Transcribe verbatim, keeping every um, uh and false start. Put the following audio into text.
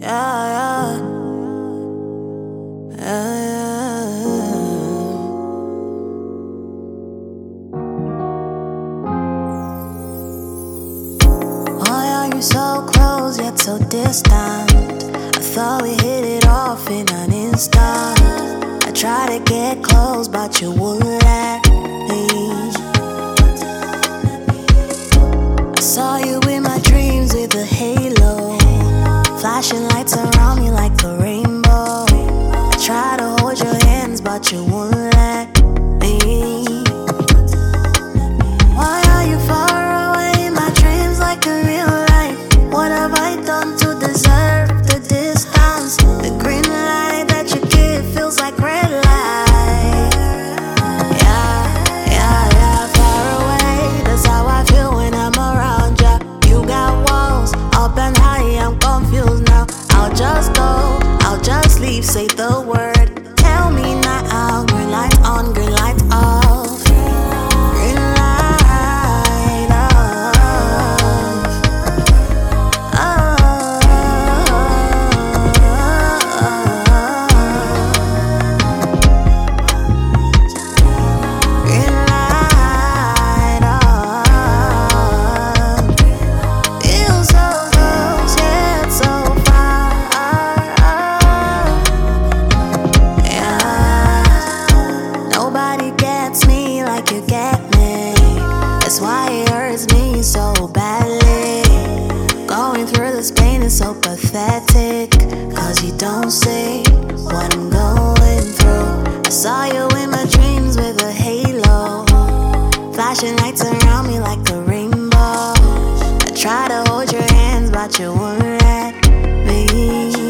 yeah, yeah, yeah. Why are you so close yet so distant? I thought we hit it off in an instant. I tried to get close, but you wouldn't let me. I saw you in my dreams with a halo, flashing lights around me like a rainbow. I tried to hold your hands, but you wouldn't let me. Why are you far away in my dreams like in real life? What have I done to deserve the distance? The green light that you give feels like red light. Yeah, yeah, yeah, far away. That's how I feel when I'm around ya. You got walls up and high, I'm confused now. I'll just go, I'll just leave, say the word. Tell me now, green light on, green light off. Green light off. Oh. Green light off. Feel so close, yet so far. Yeah. Nobody gets me like you get me. That's why it hurts me so badly. Going through this pain is so pathetic, cause you don't see what I'm going through. I saw you in my dreams with a halo, flashing lights around me like a rainbow. I tried to hold your hands, but you wouldn't let me.